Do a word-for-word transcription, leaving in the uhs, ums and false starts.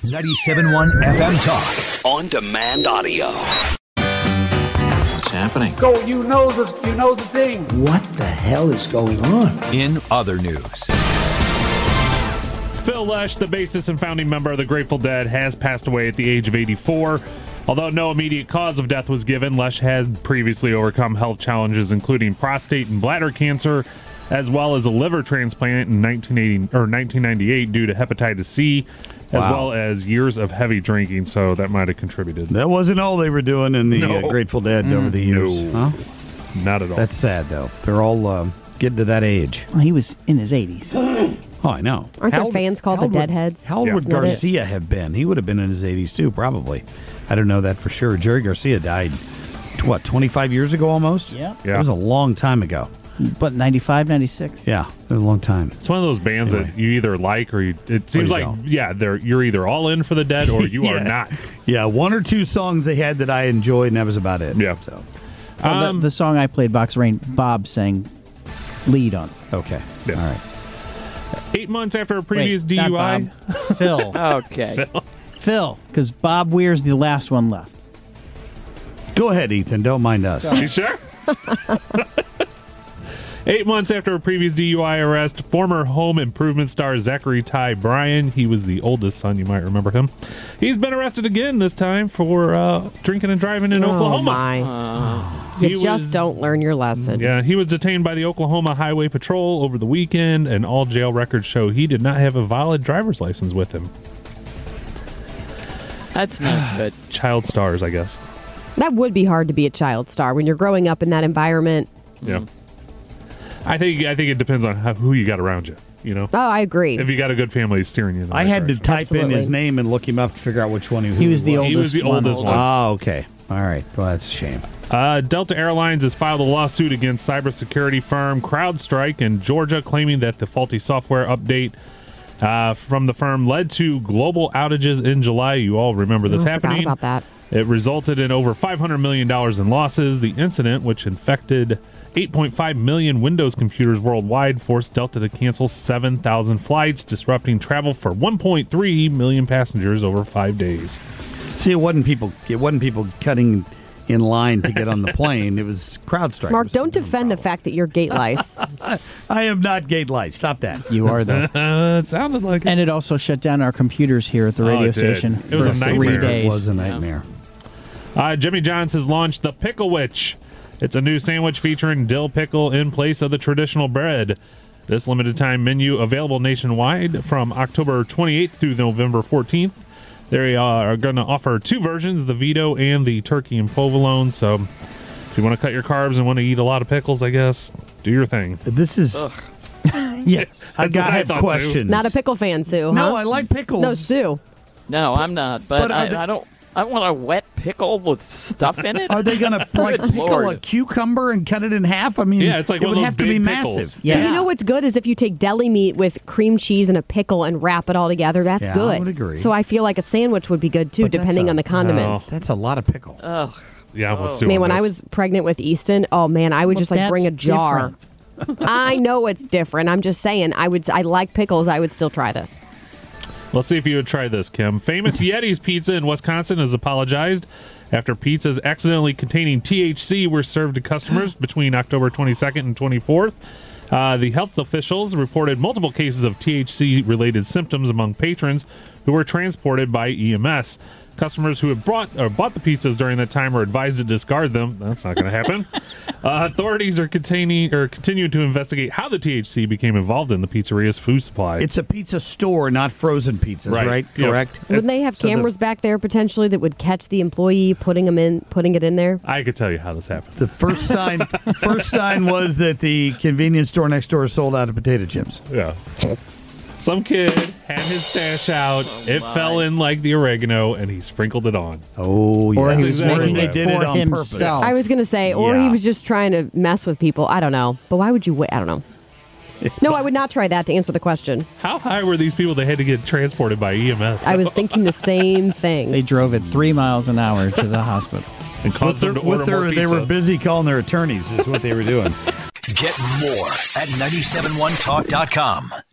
ninety-seven point one F M Talk. On demand audio. What's happening? Go, you know the you know the thing. What the hell is going on? In other news. Phil Lesh, the bassist and founding member of the Grateful Dead, has passed away at the age of eighty-four. Although no immediate cause of death was given, Lesh had previously overcome health challenges, including prostate and bladder cancer, as well as a liver transplant in nineteen eighty or nineteen ninety-eight due to hepatitis C, as Wow. well as years of heavy drinking. So that might have contributed. That wasn't all they were doing in the No. uh, Grateful Dead Mm, over the years. no. Huh? Not at all. That's sad, though. They're all um, getting to that age. Well, he was in his eighties. Oh, I know. Aren't How there old- fans called how the old would- Deadheads? How old Yeah. would Isn't that it? Garcia have been? He would have been in his eighties, too, probably. I don't know that for sure. Jerry Garcia died, what, twenty-five years ago almost? Yeah. Yeah. That was a long time ago. But ninety-five, ninety-six. Yeah, it was a long time. It's one of those bands Anyway. that you either like or you, it seems you like, don't. yeah, they're you're either all in for the Dead or you are Yeah. not. Yeah, one or two songs they had that I enjoyed, and that was about it. Yeah. So, Well, the, Um, the song I played, Box of Rain, Bob sang lead on. okay. Yeah. All right. Eight months after a previous Wait, D U I. not Bob. Phil. Okay. Phil, because Bob Weir's the last one left. Go ahead, Ethan. Don't mind us. You sure? Eight months after a previous D U I arrest, former Home Improvement star Zachary Ty Bryan, he was the oldest son, you might remember him. He's been arrested again, this time for uh, drinking and driving in Oh, Oklahoma. my. Uh, You He just was- don't learn your lesson. Yeah, he was detained by the Oklahoma Highway Patrol over the weekend, and all jail records show he did not have a valid driver's license with him. that's not good. Child stars, I guess. That would be hard to be a child star when you're growing up in that environment. Yeah. I think I think it depends on how, who you got around you. You know, Oh, I agree. if you got a good family steering you. In the I right had to direction. type in Absolutely. his name and look him up to figure out which one he, who He was the He oldest was the one. oldest one. Oh, okay. All right. Well, that's a shame. Uh, Delta Airlines has filed a lawsuit against cybersecurity firm CrowdStrike in Georgia, claiming that the faulty software update uh, from the firm led to global outages in July. You all remember this Oh, I forgot happening. about that. It resulted in over five hundred million dollars in losses. The incident, which infected eight point five million Windows computers worldwide, forced Delta to cancel seven thousand flights, disrupting travel for one point three million passengers over five days. See, it wasn't people. It wasn't people cutting in line to get on the plane. It was CrowdStrike. Mark, was don't the defend the problem. fact that you're gate lice. I am not gate light. Stop that. You are, though. Uh, it sounded like it. And it also shut down our computers here at the Oh, radio it did. station It was for a three nightmare. days. It was a nightmare. Uh, Jimmy John's has launched the Pickle Witch. It's a new sandwich featuring dill pickle in place of the traditional bread. This limited time menu available nationwide from October twenty-eighth through November fourteenth. They uh, are going to offer two versions, the Vito and the turkey and provolone. So if you want to cut your carbs and want to eat a lot of pickles, I guess, do your thing. This is. Yes, I That's got what I I have thought, Sue. questions. Not a pickle fan, Sue, No, huh? I like pickles. No, Sue. No, I'm not. But, But are I, they- I don't. I want a wet pickle with stuff in it. Are they going to like Good pickle Lord. a cucumber and cut it in half? I mean, Yeah, it's like it one would of those have to be big pickles. massive. Yeah. You know what's good is if you take deli meat with cream cheese and a pickle and wrap it all together. That's Yeah, I good. would agree. So I feel like a sandwich would be good too, But that's depending a- on the condiments. That's a lot of pickle. Ugh. Yeah, Oh. let's do Man, on when I this. was pregnant with Easton, oh man, I would Well, just like bring a that's jar. I know it's different. I'm just saying, I would. I like pickles. I would still try this. Let's see if you would try this, Kim. Famous Yeti's Pizza in Wisconsin has apologized after pizzas accidentally containing T H C were served to customers between October twenty-second and twenty-fourth. Uh, the health officials reported multiple cases of T H C-related symptoms among patrons who were transported by E M S. Customers who have brought or bought the pizzas during that time are advised to discard them. That's not going to happen. uh, authorities are containing or continuing to investigate how the T H C became involved in the pizzeria's food supply. It's a pizza store, not frozen pizzas, Right. right? Yep. Correct. Wouldn't they have So the- cameras back there potentially that would catch the employee putting them in, putting it in there? I could tell you how this happened. The first sign, first sign was that the convenience store next door sold out of potato chips. Yeah. Some kid had his stash out. it my. fell in like the oregano, and he sprinkled it on. Oh, yeah. Or he That's was exactly making right. it They did for it on purpose. himself. I was gonna say, or Yeah. he was just trying to mess with people. I don't know, but why would you wait? I don't know. No, I would not try that to answer the question. How high were these people that had to get transported by E M S? I was thinking the same thing. They drove at three miles an hour to the hospital. and With caused their, them to order with their, more they pizza. were busy calling their attorneys, is what they were doing. Get more at nine seven one talk dot com.